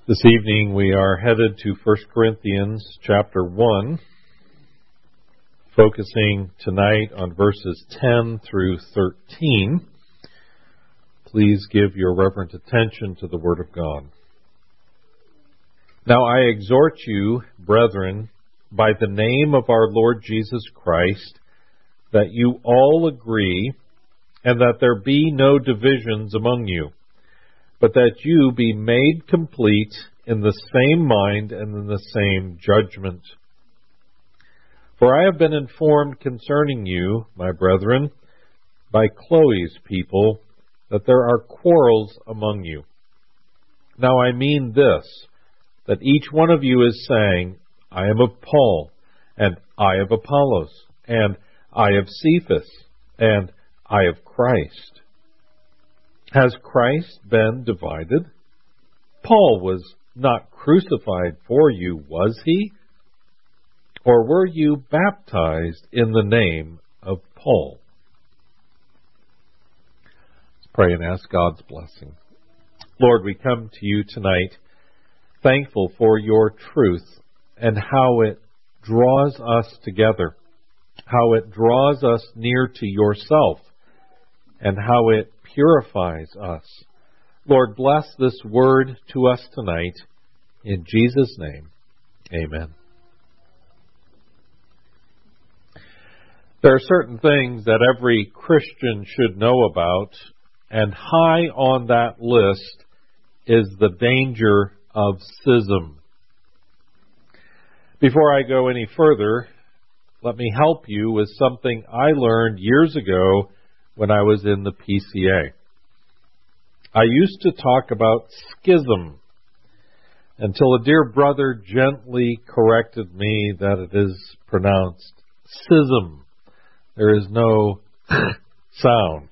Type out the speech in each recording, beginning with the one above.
This evening we are headed to 1 Corinthians chapter 1, focusing tonight on verses 10 through 13. Please give your reverent attention to the Word of God. Now I exhort you, brethren, by the name of our Lord Jesus Christ, that you all agree, and that there be no divisions among you, but that you be made complete in the same mind and in the same judgment. For I have been informed concerning you, my brethren, by Chloe's people, that there are quarrels among you. Now I mean this, that each one of you is saying, I am of Paul, and I of Apollos, and I of Cephas, and I of Christ. Has Christ been divided? Paul was not crucified for you, was he? Or were you baptized in the name of Paul? Let's pray and ask God's blessing. Lord, we come to you tonight thankful for your truth and how it draws us together, how it draws us near to yourself, and how it purifies us. Lord, bless this word to us tonight. In Jesus' name, amen. There are certain things that every Christian should know about, and high on that list is the danger of schism. Before I go any further, let me help you with something I learned years ago when I was in the PCA. I used to talk about schism until a dear brother gently corrected me that it is pronounced schism. There is no sound.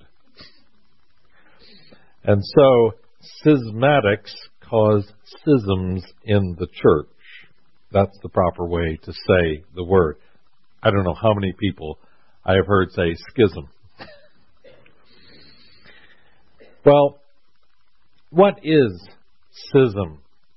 And so schismatics cause schisms in the church. That's the proper way to say the word. I don't know how many people I have heard say schism. Well, what is schism?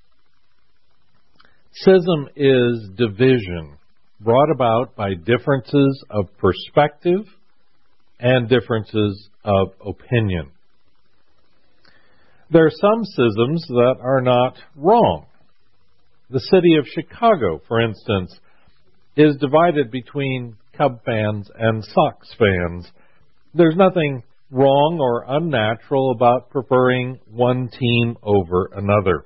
Schism is division brought about by differences of perspective and differences of opinion. There are some schisms that are not wrong. The city of Chicago, for instance, is divided between Cub fans and Sox fans. There's nothing wrong or unnatural about preferring one team over another.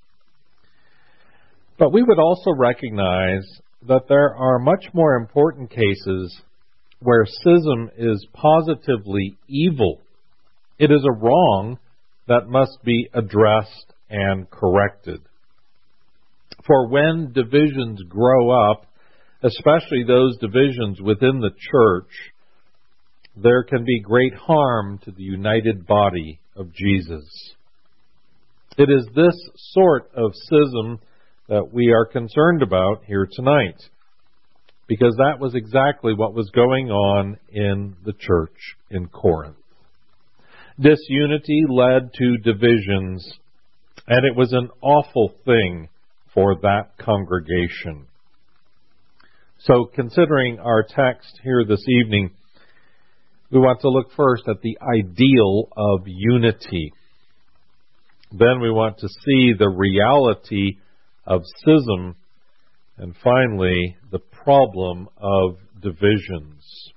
But we would also recognize that there are much more important cases where schism is positively evil. It is a wrong that must be addressed and corrected. For when divisions grow up, especially those divisions within the church, there can be great harm to the united body of Jesus. It is this sort of schism that we are concerned about here tonight, because that was exactly what was going on in the church in Corinth. Disunity led to divisions, and it was an awful thing for that congregation. So, considering our text here this evening, we want to look first at the ideal of unity. Then we want to see the reality of schism, and finally, the problem of divisions.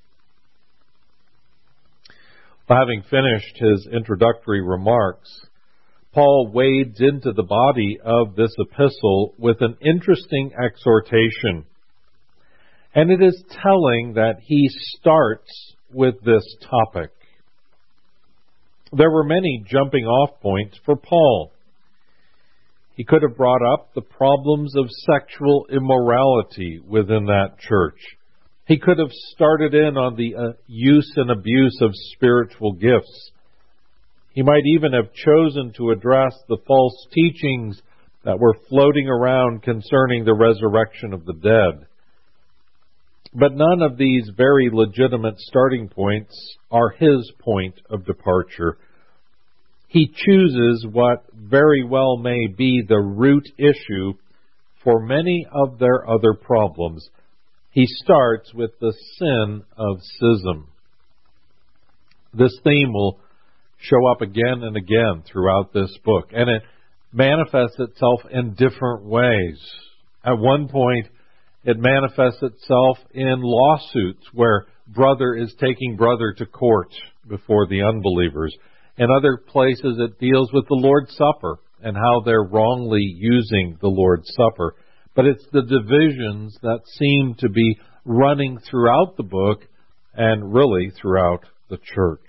Having finished his introductory remarks, Paul wades into the body of this epistle with an interesting exhortation. And it is telling that he starts with this topic. There were many jumping off points for Paul. He could have brought up the problems of sexual immorality within that church. He could have started in on the use and abuse of spiritual gifts. He might even have chosen to address the false teachings that were floating around concerning the resurrection of the dead. But none of these very legitimate starting points are his point of departure. He chooses what very well may be the root issue for many of their other problems. He starts with the sin of schism. This theme will show up again and again throughout this book, and it manifests itself in different ways. At one point, it manifests itself in lawsuits where brother is taking brother to court before the unbelievers. In other places, it deals with the Lord's Supper and how they're wrongly using the Lord's Supper. But it's the divisions that seem to be running throughout the book and really throughout the church.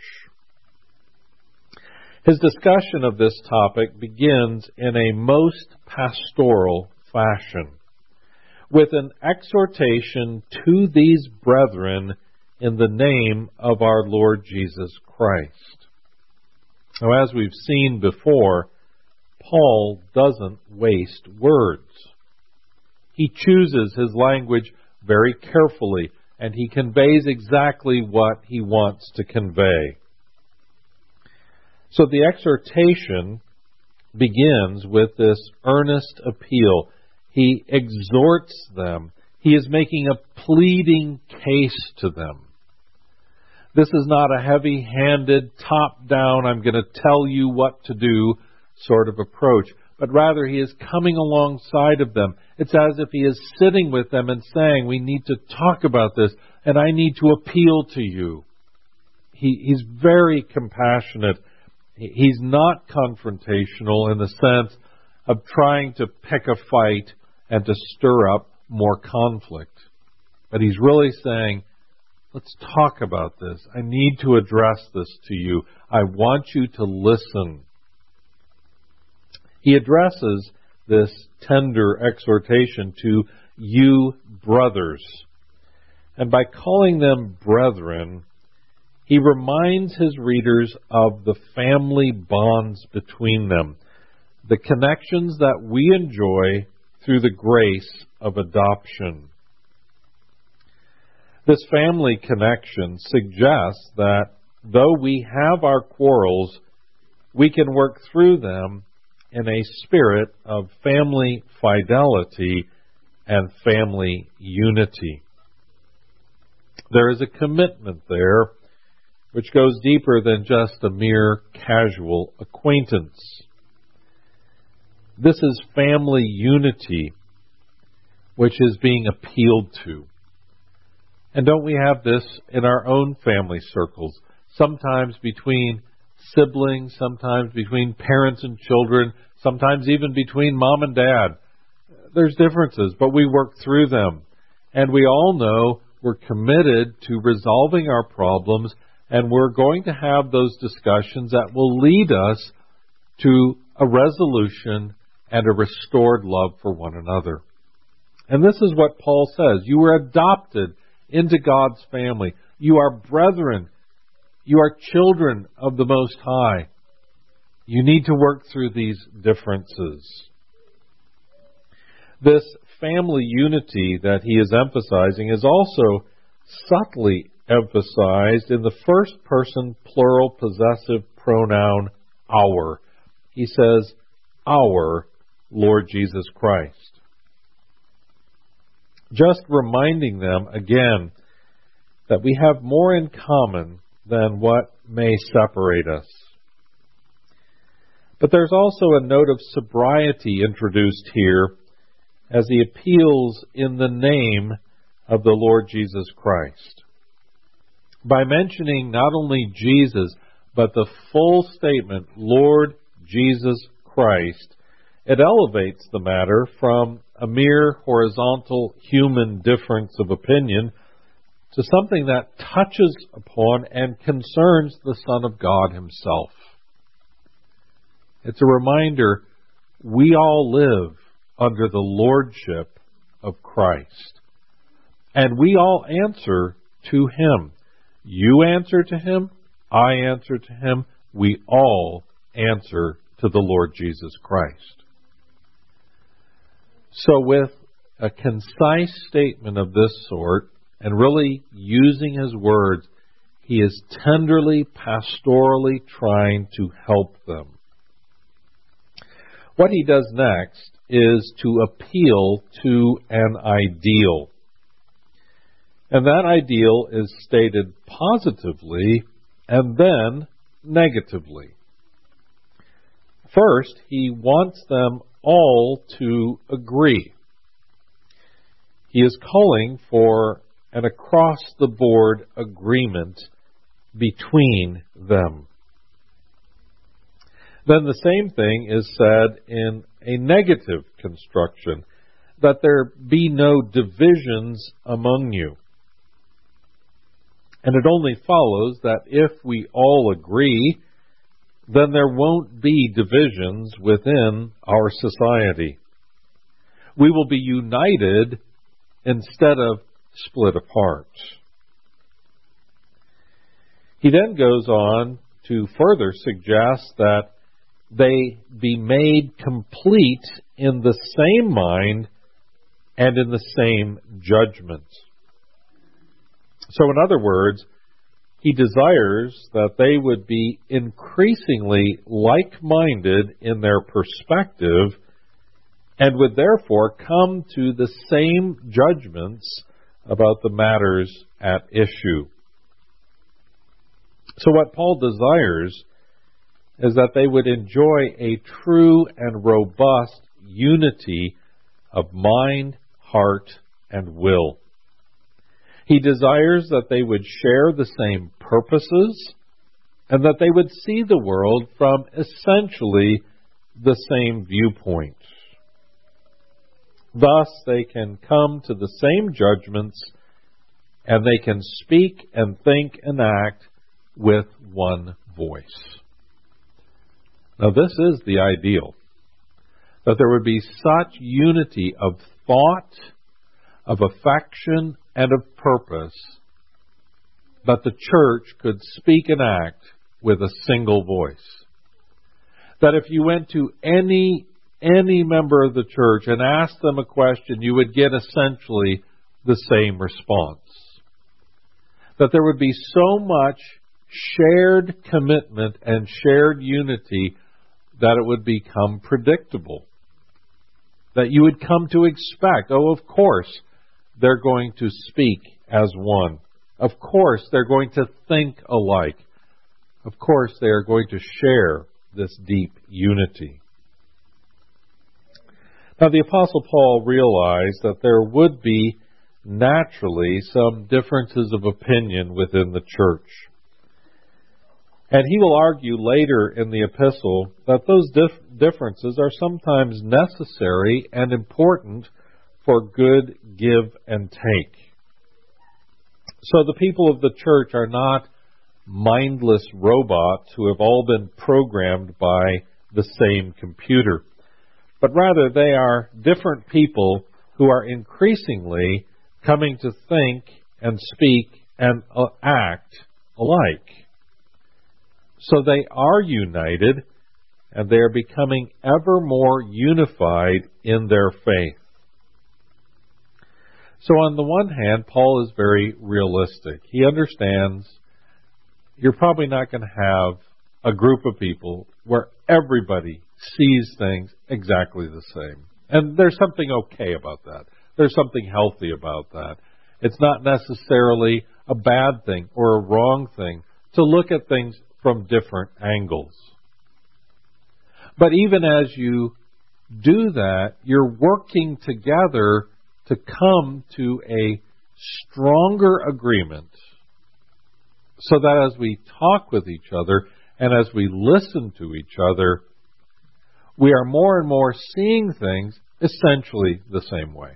His discussion of this topic begins in a most pastoral fashion, with an exhortation to these brethren in the name of our Lord Jesus Christ. Now, as we've seen before, Paul doesn't waste words. He chooses his language very carefully, and he conveys exactly what he wants to convey. So the exhortation begins with this earnest appeal. He exhorts them. He is making a pleading case to them. This is not a heavy-handed, top-down, I'm going to tell you what to do sort of approach, but rather he is coming alongside of them. It's as if he is sitting with them and saying, we need to talk about this, and I need to appeal to you. He's very compassionate. He's not confrontational in the sense of trying to pick a fight and to stir up more conflict. But he's really saying, let's talk about this. I need to address this to you. I want you to listen. He addresses this tender exhortation to you brothers. And by calling them brethren, he reminds his readers of the family bonds between them, the connections that we enjoy through the grace of adoption. This family connection suggests that though we have our quarrels, we can work through them in a spirit of family fidelity and family unity. There is a commitment there which goes deeper than just a mere casual acquaintance. This is family unity which is being appealed to. And don't we have this in our own family circles? Sometimes between siblings, sometimes between parents and children, sometimes even between mom and dad. There's differences, but we work through them. And we all know we're committed to resolving our problems, and we're going to have those discussions that will lead us to a resolution and a restored love for one another. And this is what Paul says. You were adopted into God's family. You are brethren. You are children of the Most High. You need to work through these differences. This family unity that he is emphasizing is also subtly emphasized in the first person plural possessive pronoun our. He says, our Lord Jesus Christ. Just reminding them again that we have more in common than what may separate us. But there's also a note of sobriety introduced here as he appeals in the name of the Lord Jesus Christ. By mentioning not only Jesus, but the full statement, Lord Jesus Christ, it elevates the matter from a mere horizontal human difference of opinion to something that touches upon and concerns the Son of God himself. It's a reminder we all live under the lordship of Christ. And we all answer to him. You answer to him. I answer to him. We all answer to the Lord Jesus Christ. So with a concise statement of this sort, and really using his words, He is tenderly, pastorally trying to help them. What he does next is to appeal to an ideal. And that ideal is stated positively and then negatively. First, he wants them all to agree. He is calling for an across-the-board agreement between them. Then the same thing is said in a negative construction, that there be no divisions among you. And it only follows that if we all agree, then there won't be divisions within our society. We will be united instead of split apart. He then goes on to further suggest that they be made complete in the same mind and in the same judgment. So in other words, he desires that they would be increasingly like-minded in their perspective and would therefore come to the same judgments about the matters at issue. So what Paul desires is that they would enjoy a true and robust unity of mind, heart, and will. He desires that they would share the same purposes and that they would see the world from essentially the same viewpoint. Thus, they can come to the same judgments and they can speak and think and act with one voice. Now, this is the ideal, that there would be such unity of thought, of affection, and of purpose that the church could speak and act with a single voice. That if you went to any member of the church and asked them a question, you would get essentially the same response. That there would be so much shared commitment and shared unity that it would become predictable. That you would come to expect, oh, of course, they're going to speak as one. Of course, they're going to think alike. Of course, they are going to share this deep unity. Now, the Apostle Paul realized that there would be naturally some differences of opinion within the church. And he will argue later in the epistle that those differences are sometimes necessary and important for good give and take. So the people of the church are not mindless robots who have all been programmed by the same computer, but rather they are different people who are increasingly coming to think and speak and act alike. So they are united, and they are becoming ever more unified in their faith. So on the one hand, Paul is very realistic. He understands you're probably not going to have a group of people where everybody sees things exactly the same. And there's something okay about that. There's something healthy about that. It's not necessarily a bad thing or a wrong thing to look at things from different angles. But even as you do that, you're working together to come to a stronger agreement so that as we talk with each other and as we listen to each other, we are more and more seeing things essentially the same way.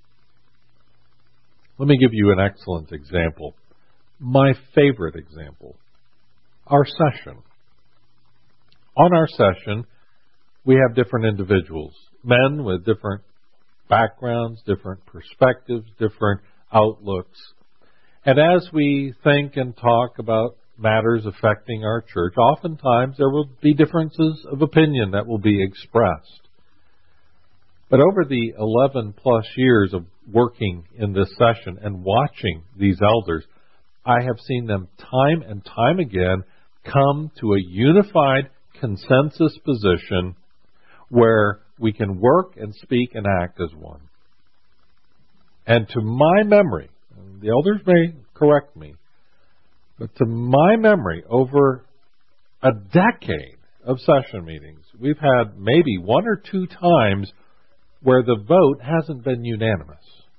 Let me give you an excellent example. My favorite example. Our session. On our session, we have different individuals, men with different backgrounds, different perspectives, different outlooks. And as we think and talk about matters affecting our church, oftentimes there will be differences of opinion that will be expressed. But over the 11 plus years of working in this session and watching these elders, I have seen them time and time again come to a unified consensus position where we can work and speak and act as one. And to my memory, and the elders may correct me, but to my memory, over a decade of session meetings, we've had maybe one or two times where the vote hasn't been unanimous.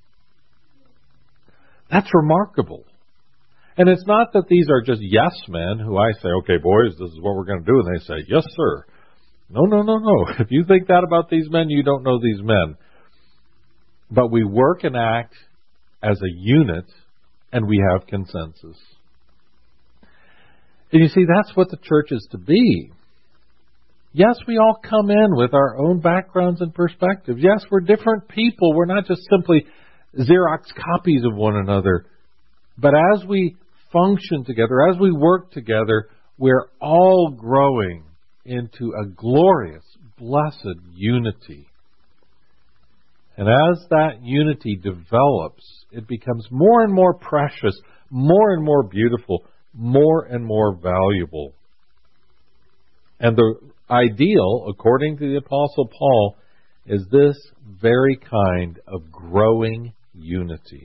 That's remarkable. And it's not that these are just yes men who I say, okay, boys, this is what we're going to do. And they say, yes, sir. No. If you think that about these men, you don't know these men. But we work and act as a unit, and we have consensus. And you see, that's what the church is to be. Yes, we all come in with our own backgrounds and perspectives. Yes, we're different people. We're not just simply Xerox copies of one another. But as we function together, as we work together, we're all growing into a glorious, blessed unity. And as that unity develops, it becomes more and more precious, more and more beautiful, more and more valuable. And the ideal, according to the Apostle Paul, is this very kind of growing unity.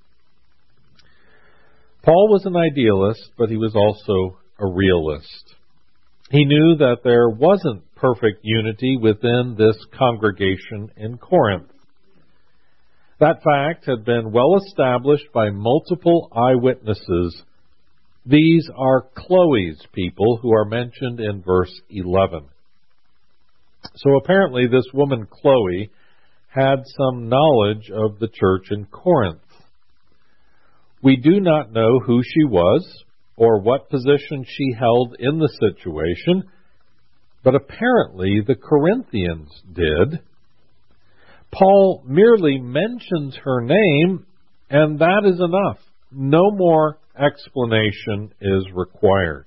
Paul was an idealist, but he was also a realist. He knew that there wasn't perfect unity within this congregation in Corinth. That fact had been well established by multiple eyewitnesses. These are Chloe's people who are mentioned in verse 11. So apparently this woman Chloe had some knowledge of the church in Corinth. We do not know who she was or what position she held in the situation, but apparently the Corinthians did. Paul merely mentions her name, and that is enough. No more explanation is required.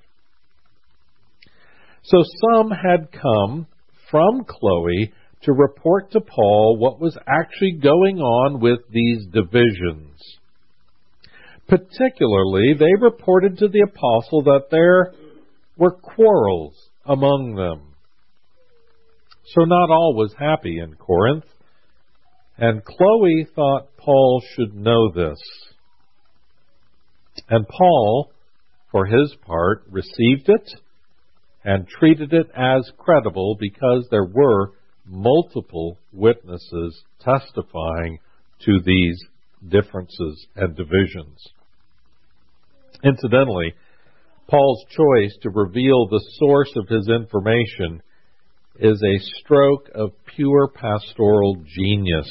So some had come from Chloe to report to Paul what was actually going on with these divisions. Particularly, they reported to the apostle that there were quarrels among them. So not all was happy in Corinth, and Chloe thought Paul should know this. And Paul, for his part, received it and treated it as credible because there were multiple witnesses testifying to these differences and divisions. Incidentally, Paul's choice to reveal the source of his information is a stroke of pure pastoral genius.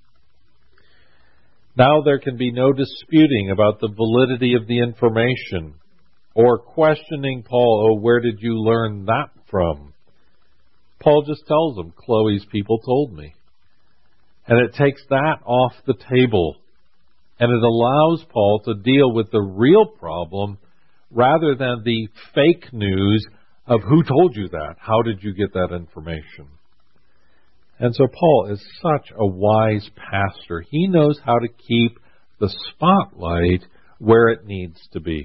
Now there can be no disputing about the validity of the information or questioning Paul, where did you learn that from? Paul just tells them, Chloe's people told me. And it takes that off the table. And it allows Paul to deal with the real problem rather than the fake news of who told you that? How did you get that information? And so Paul is such a wise pastor. He knows how to keep the spotlight where it needs to be.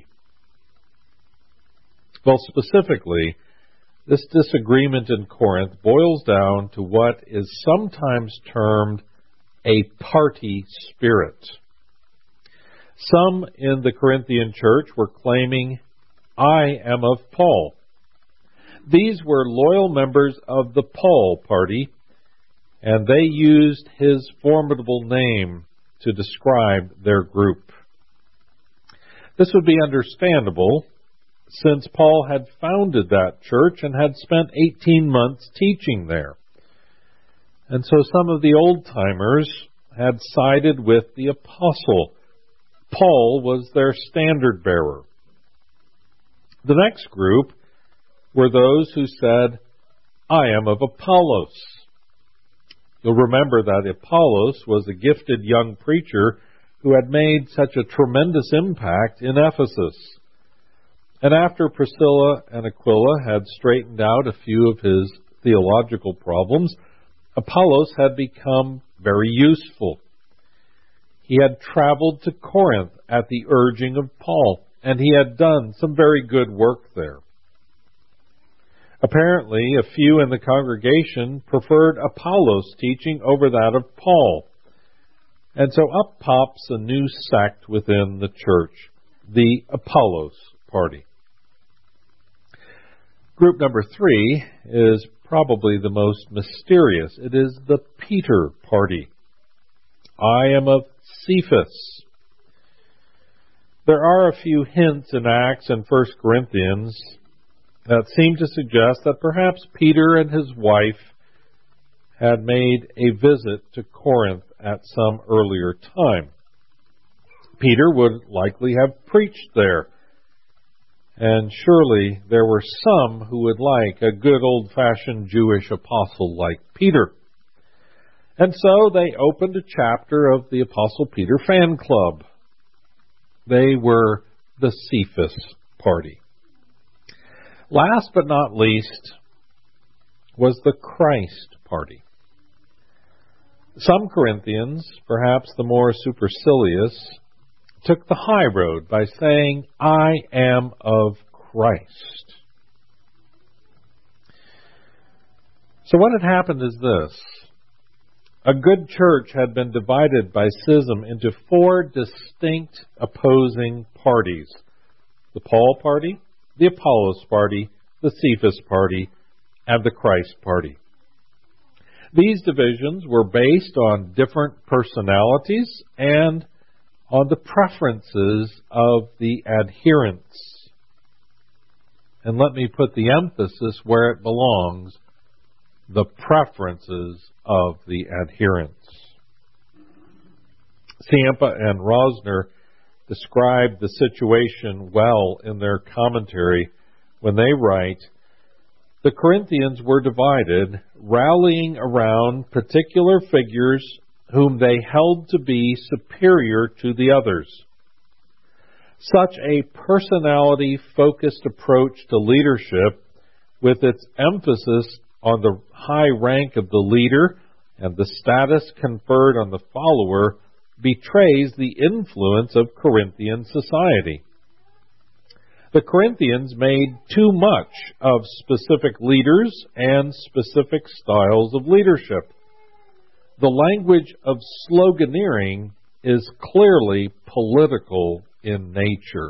Well, specifically, this disagreement in Corinth boils down to what is sometimes termed a party spirit. Some in the Corinthian church were claiming, I am of Paul. These were loyal members of the Paul party, and they used his formidable name to describe their group. This would be understandable, since Paul had founded that church and had spent 18 months teaching there. And so some of the old-timers had sided with the apostle. Paul was their standard bearer. The next group were those who said, I am of Apollos. You'll remember that Apollos was a gifted young preacher who had made such a tremendous impact in Ephesus. And after Priscilla and Aquila had straightened out a few of his theological problems, Apollos had become very useful. He had traveled to Corinth at the urging of Paul and he had done some very good work there. Apparently, a few in the congregation preferred Apollos' teaching over that of Paul. And so up pops a new sect within the church, the Apollos party. Group number 3 is probably the most mysterious. It is the Peter party. I am of Cephas. There are a few hints in Acts and 1 Corinthians that seem to suggest that perhaps Peter and his wife had made a visit to Corinth at some earlier time. Peter would likely have preached there, and surely there were some who would like a good old-fashioned Jewish apostle like Peter. And so they opened a chapter of the Apostle Peter fan club. They were the Cephas party. Last but not least was the Christ party. Some Corinthians, perhaps the more supercilious, took the high road by saying, I am of Christ. So what had happened is this. A good church had been divided by schism into 4 distinct opposing parties. The Paul party, the Apollos party, the Cephas party, and the Christ party. These divisions were based on different personalities and on the preferences of the adherents. And let me put the emphasis where it belongs, the preferences of the adherents. Ciampa and Rosner describe the situation well in their commentary when they write, the Corinthians were divided, rallying around particular figures whom they held to be superior to the others. Such a personality-focused approach to leadership, with its emphasis on the high rank of the leader and the status conferred on the follower, betrays the influence of Corinthian society. The Corinthians made too much of specific leaders and specific styles of leadership. The language of sloganeering is clearly political in nature.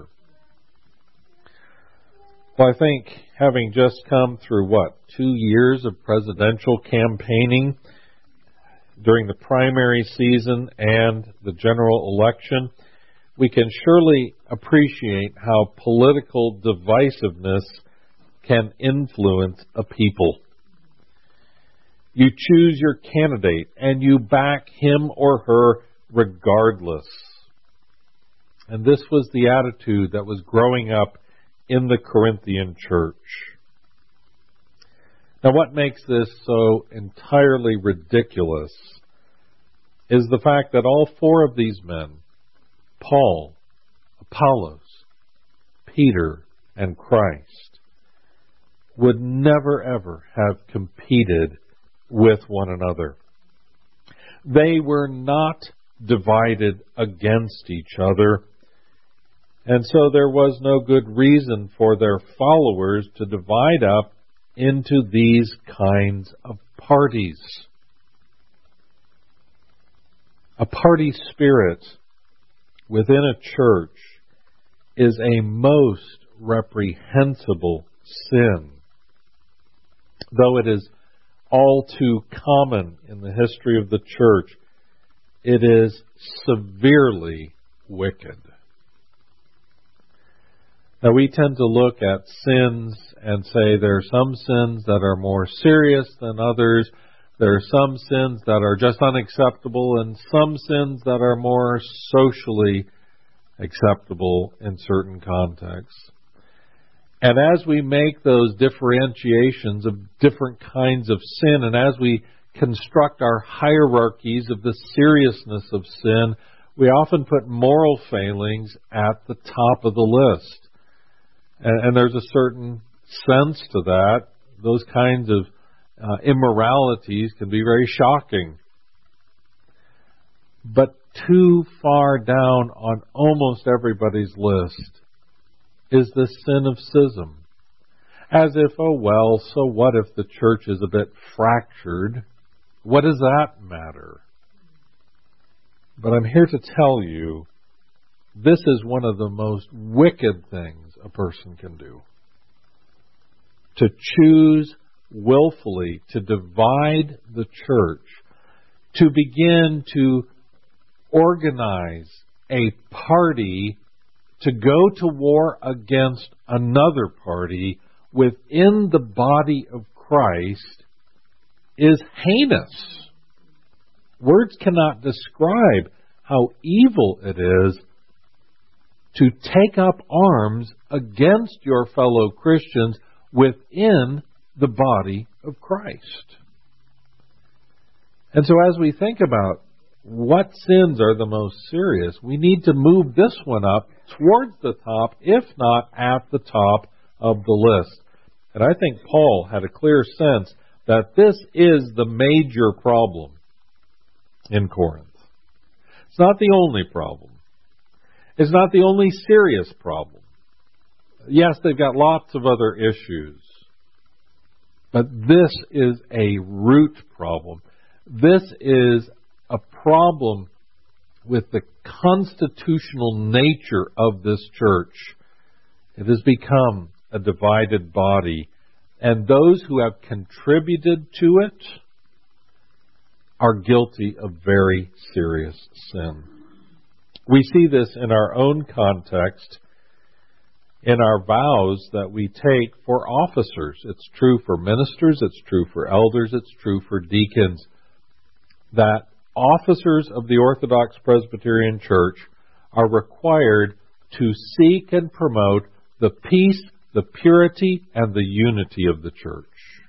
Well, I think having just come through, 2 years of presidential campaigning during the primary season and the general election, we can surely appreciate how political divisiveness can influence a people. You choose your candidate and you back him or her regardless. And this was the attitude that was growing up in the Corinthian church. Now, what makes this so entirely ridiculous is the fact that all 4 of these men, Paul, Apollos, Peter, and Christ, would never ever have competed with one another. They were not divided against each other, and so there was no good reason for their followers to divide up into these kinds of parties. A party spirit within a church is a most reprehensible sin. Though it is all too common in the history of the church, it is severely wicked. Now, we tend to look at sins and say there are some sins that are more serious than others. There are some sins that are just unacceptable and some sins that are more socially acceptable in certain contexts. And as we make those differentiations of different kinds of sin, and as we construct our hierarchies of the seriousness of sin, we often put moral failings at the top of the list. And there's a certain sense to that. Those kinds of immoralities can be very shocking. But too far down on almost everybody's list is the sin of schism. As if, oh well, so what if the church is a bit fractured? What does that matter? But I'm here to tell you, this is one of the most wicked things a person can do. To choose willfully to divide the church, to begin to organize a party to go to war against another party within the body of Christ is heinous. Words cannot describe how evil it is to take up arms against your fellow Christians within the body of Christ. And so as we think about what sins are the most serious, we need to move this one up towards the top, if not at the top of the list. And I think Paul had a clear sense that this is the major problem in Corinth. It's not the only problem. It's not the only serious problem. Yes, they've got lots of other issues. But this is a root problem. This is a problem with the constitutional nature of this church. It has become a divided body, and those who have contributed to it are guilty of very serious sin. We see this in our own context, in our vows that we take for officers. It's true for ministers, it's true for elders, it's true for deacons, that officers of the Orthodox Presbyterian Church are required to seek and promote the peace, the purity, and the unity of the church.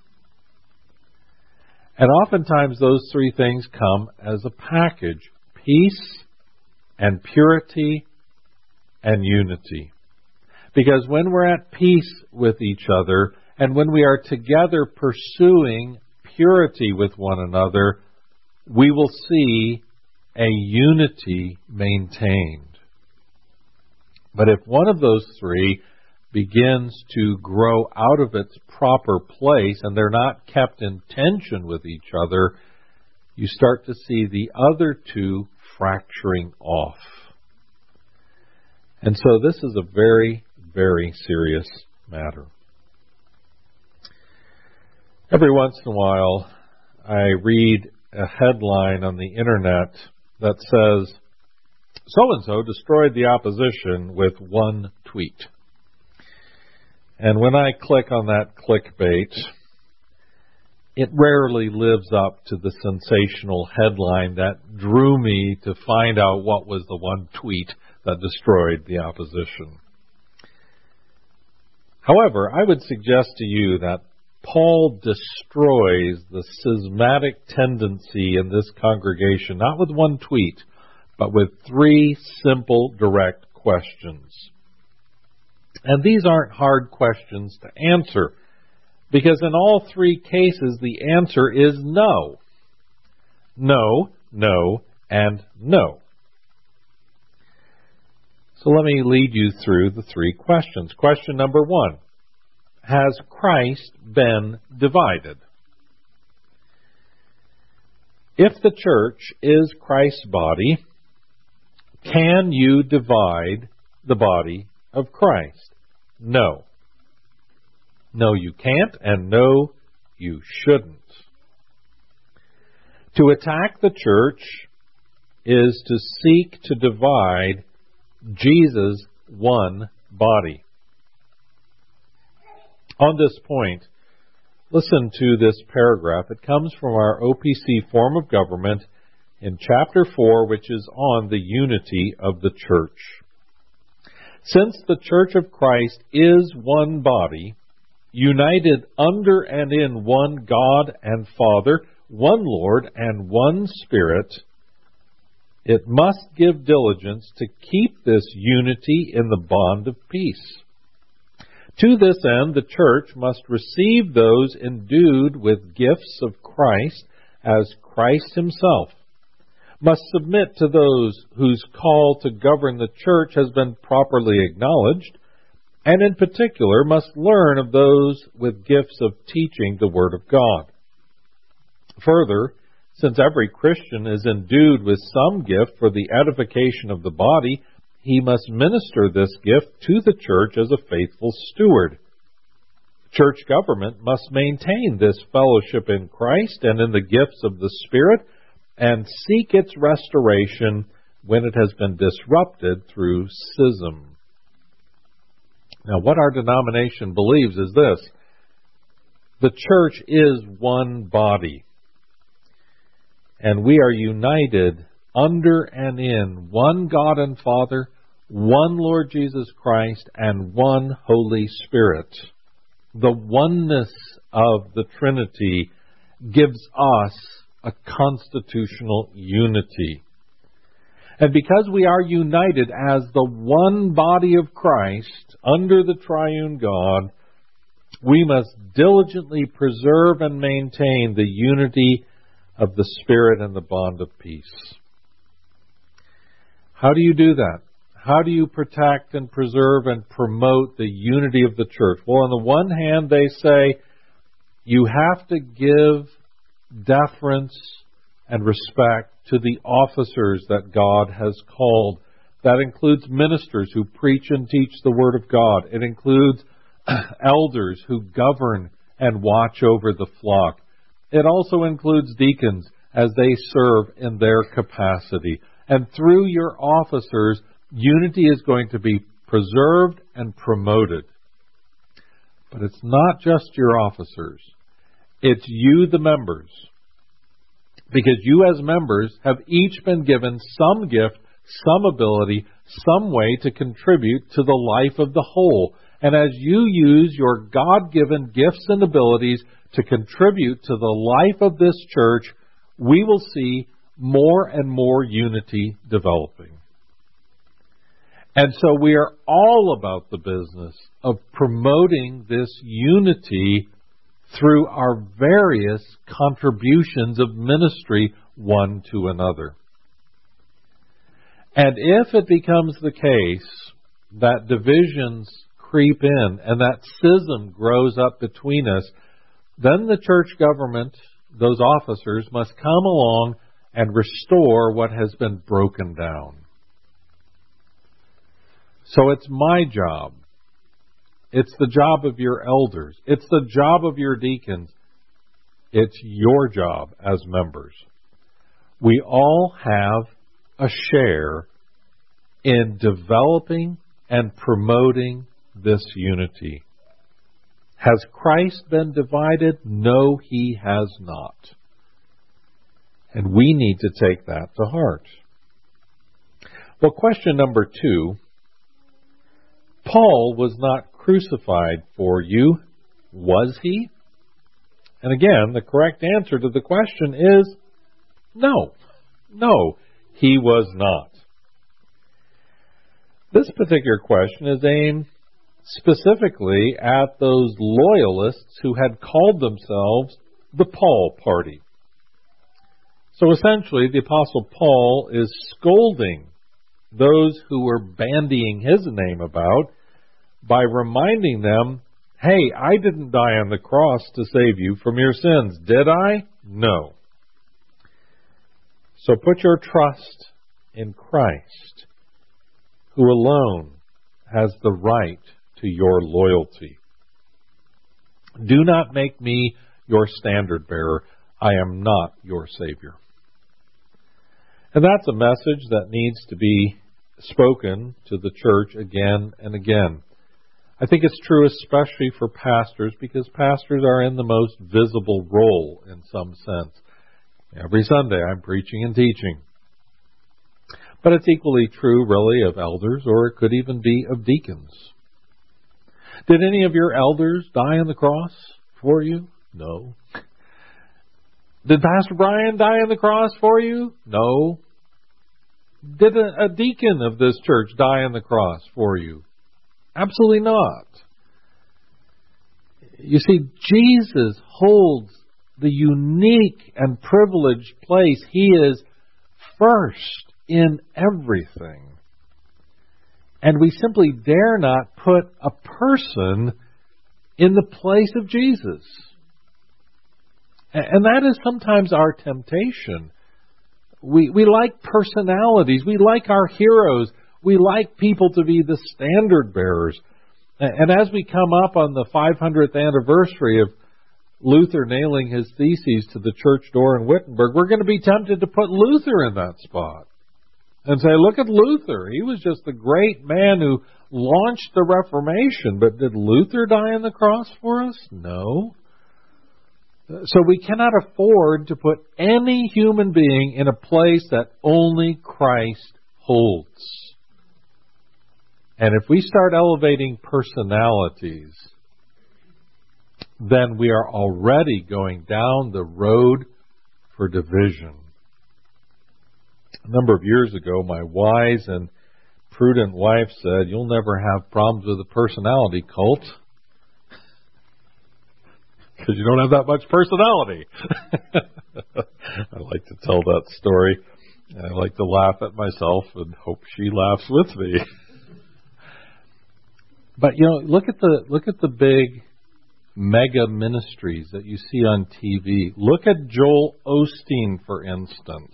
And oftentimes those three things come as a package: peace and purity and unity. Because when we're at peace with each other, and when we are together pursuing purity with one another, we will see a unity maintained. But if one of those three begins to grow out of its proper place and they're not kept in tension with each other, you start to see the other two fracturing off. And so this is a very, very serious matter. Every once in a while, I read a headline on the internet that says, so-and-so destroyed the opposition with one tweet. And when I click on that clickbait, it rarely lives up to the sensational headline that drew me to find out what was the one tweet that destroyed the opposition. However, I would suggest to you that Paul destroys the schismatic tendency in this congregation, not with one tweet, but with three simple, direct questions. And these aren't hard questions to answer, because in all three cases, the answer is no. No, no, and no. So let me lead you through the three questions. Question number one: has Christ been divided? If the church is Christ's body, can you divide the body of Christ? No. No, you can't, and no, you shouldn't. To attack the church is to seek to divide Jesus' one body. On this point, listen to this paragraph. It comes from our OPC Form of Government in Chapter 4, which is on the unity of the church. Since the Church of Christ is one body, united under and in one God and Father, one Lord and one Spirit, it must give diligence to keep this unity in the bond of peace. To this end, the church must receive those endued with gifts of Christ as Christ himself, must submit to those whose call to govern the church has been properly acknowledged, and in particular must learn of those with gifts of teaching the Word of God. Further, since every Christian is endued with some gift for the edification of the body, he must minister this gift to the church as a faithful steward. Church government must maintain this fellowship in Christ and in the gifts of the Spirit and seek its restoration when it has been disrupted through schism. Now, what our denomination believes is this: the church is one body, and we are united under and in one God and Father, one Lord Jesus Christ, and one Holy Spirit. The oneness of the Trinity gives us a constitutional unity. And because we are united as the one body of Christ under the triune God, we must diligently preserve and maintain the unity of the Spirit and the bond of peace. How do you do that? How do you protect and preserve and promote the unity of the church? Well, on the one hand, they say you have to give deference and respect to the officers that God has called. That includes ministers who preach and teach the Word of God. It includes elders who govern and watch over the flock. It also includes deacons as they serve in their capacity. And through your officers, unity is going to be preserved and promoted. But it's not just your officers. It's you, the members. Because you as members have each been given some gift, some ability, some way to contribute to the life of the whole. And as you use your God-given gifts and abilities to contribute to the life of this church, we will see more and more unity developing. And so we are all about the business of promoting this unity through our various contributions of ministry one to another. And if it becomes the case that divisions creep in and that schism grows up between us, then the church government, those officers, must come along and restore what has been broken down. So it's my job. It's the job of your elders. It's the job of your deacons. It's your job as members. We all have a share in developing and promoting this unity. Has Christ been divided? No, He has not. And we need to take that to heart. Well, question number 2. Paul was not crucified for you, was he? And again, the correct answer to the question is no. No, he was not. This particular question is aimed specifically at those loyalists who had called themselves the Paul Party. So essentially, the Apostle Paul is scolding those who were bandying his name about by reminding them, hey, I didn't die on the cross to save you from your sins, did I? No. So put your trust in Christ, who alone has the right to your loyalty. Do not make me your standard bearer. I am not your Savior. And that's a message that needs to be spoken to the church again and again. I think it's true especially for pastors, because pastors are in the most visible role in some sense. Every Sunday I'm preaching and teaching. But it's equally true, really, of elders, or it could even be of deacons. Did any of your elders die on the cross for you? No. Did Pastor Brian die on the cross for you? No. Did a deacon of this church die on the cross for you? Absolutely not. You see, Jesus holds the unique and privileged place. He is first in everything. And we simply dare not put a person in the place of Jesus. And that is sometimes our temptation. We like personalities. We like our heroes. We like people to be the standard bearers. And as we come up on the 500th anniversary of Luther nailing his theses to the church door in Wittenberg, we're going to be tempted to put Luther in that spot and say, look at Luther. He was just the great man who launched the Reformation. But did Luther die on the cross for us? No. So we cannot afford to put any human being in a place that only Christ holds. And if we start elevating personalities, then we are already going down the road for division. A number of years ago, my wise and prudent wife said, "You'll never have problems with a personality cult because you don't have that much personality." I like to tell that story, and I like to laugh at myself and hope she laughs with me. But look at the big mega ministries that you see on TV. Look at Joel Osteen, for instance.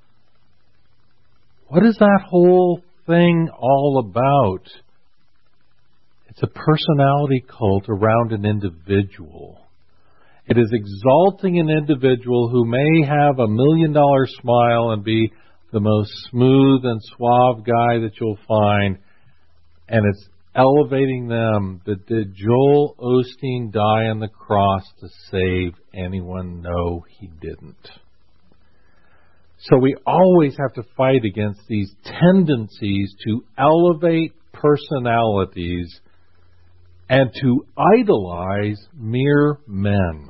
What is that whole thing all about? It's a personality cult around an individual. It is exalting an individual who may have $1 million smile and be the most smooth and suave guy that you'll find, and it's elevating them. But did Joel Osteen die on the cross to save anyone? No, he didn't. So we always have to fight against these tendencies to elevate personalities and to idolize mere men.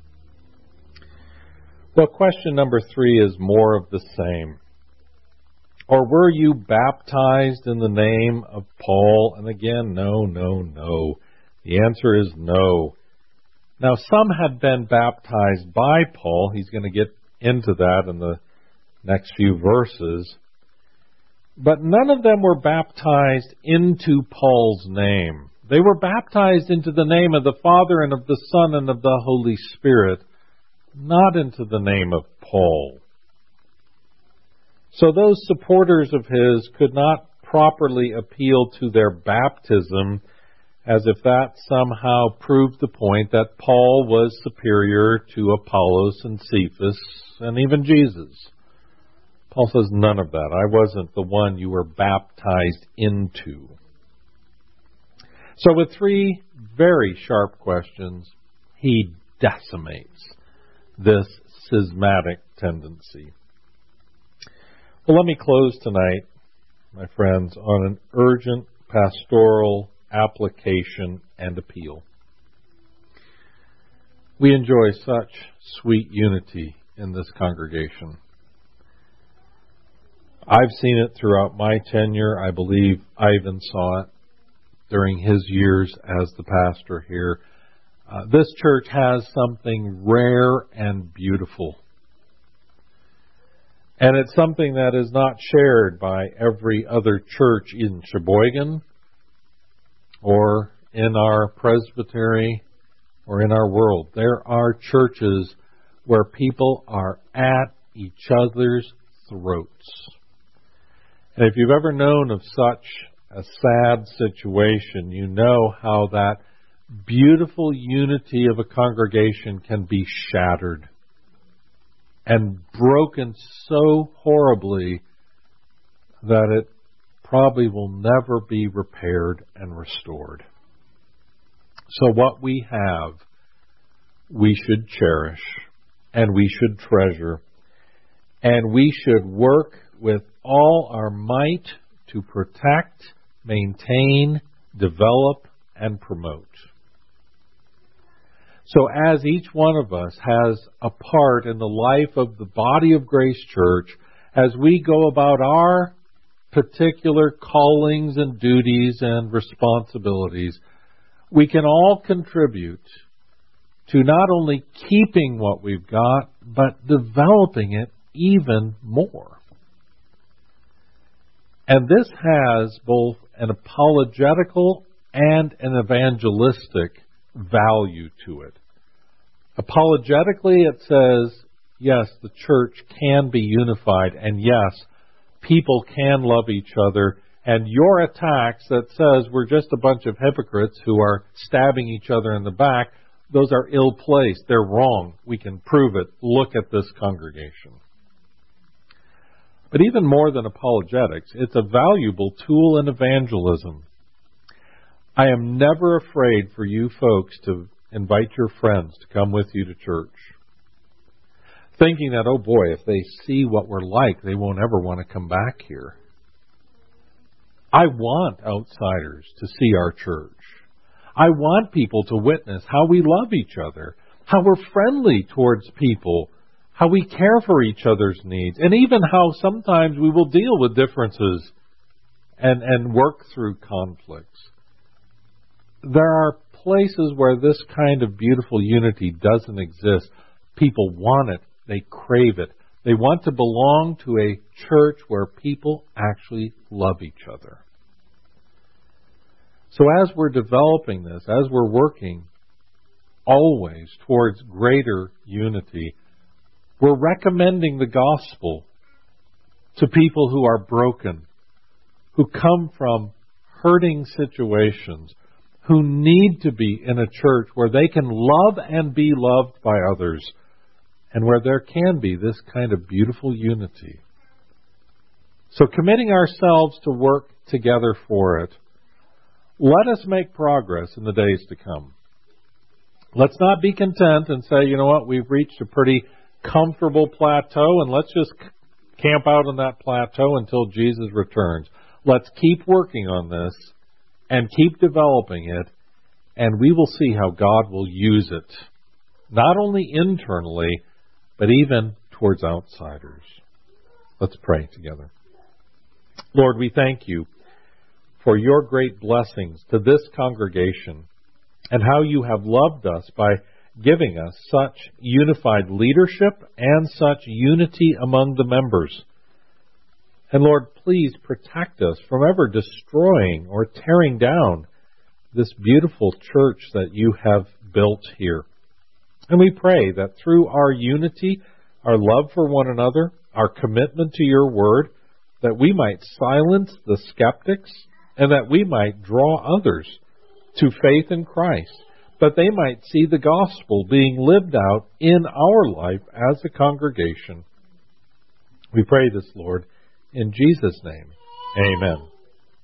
Well, question number 3 is more of the same. Or were you baptized in the name of Paul? And again, no. The answer is no. Now, some had been baptized by Paul. He's going to get into that in the next few verses. But none of them were baptized into Paul's name. They were baptized into the name of the Father and of the Son and of the Holy Spirit, not into the name of Paul. So those supporters of his could not properly appeal to their baptism as if that somehow proved the point that Paul was superior to Apollos and Cephas and even Jesus. Paul says none of that. I wasn't the one you were baptized into. So with 3 very sharp questions, he decimates this schismatic tendency. Well, let me close tonight, my friends, on an urgent pastoral application and appeal. We enjoy such sweet unity in this congregation. I've seen it throughout my tenure. I believe Ivan saw it during his years as the pastor here. This church has something rare and beautiful. And it's something that is not shared by every other church in Sheboygan or in our presbytery or in our world. There are churches where people are at each other's throats. And if you've ever known of such a sad situation, you know how that beautiful unity of a congregation can be shattered and broken so horribly that it probably will never be repaired and restored. So what we have, we should cherish, and we should treasure, and we should work with all our might to protect, maintain, develop, and promote. So as each one of us has a part in the life of the body of Grace Church, as we go about our particular callings and duties and responsibilities, we can all contribute to not only keeping what we've got, but developing it even more. And this has both an apologetical and an evangelistic value to it. Apologetically, it says, yes, the church can be unified, and yes, people can love each other, and your attacks that says we're just a bunch of hypocrites who are stabbing each other in the back, those are ill-placed. They're wrong. We can prove it. Look at this congregation. But even more than apologetics, it's a valuable tool in evangelism. I am never afraid for you folks to invite your friends to come with you to church, thinking that, oh boy, if they see what we're like, they won't ever want to come back here. I want outsiders to see our church. I want people to witness how we love each other, how we're friendly towards people, how we care for each other's needs, and even how sometimes we will deal with differences and work through conflicts. There are places where this kind of beautiful unity doesn't exist. People want it. They crave it. They want to belong to a church where people actually love each other. So as we're developing this, as we're working always towards greater unity, we're recommending the gospel to people who are broken, who come from hurting situations, who need to be in a church where they can love and be loved by others, and where there can be this kind of beautiful unity. So committing ourselves to work together for it, let us make progress in the days to come. Let's not be content and say, you know what, we've reached a pretty comfortable plateau, and let's just camp out on that plateau until Jesus returns. Let's keep working on this and keep developing it, and we will see how God will use it, not only internally, but even towards outsiders. Let's pray together. Lord, we thank you for your great blessings to this congregation and how you have loved us by giving us such unified leadership and such unity among the members. And Lord, please protect us from ever destroying or tearing down this beautiful church that you have built here. And we pray that through our unity, our love for one another, our commitment to your word, that we might silence the skeptics and that we might draw others to faith in Christ, that they might see the gospel being lived out in our life as a congregation. We pray this, Lord, in Jesus' name. Amen.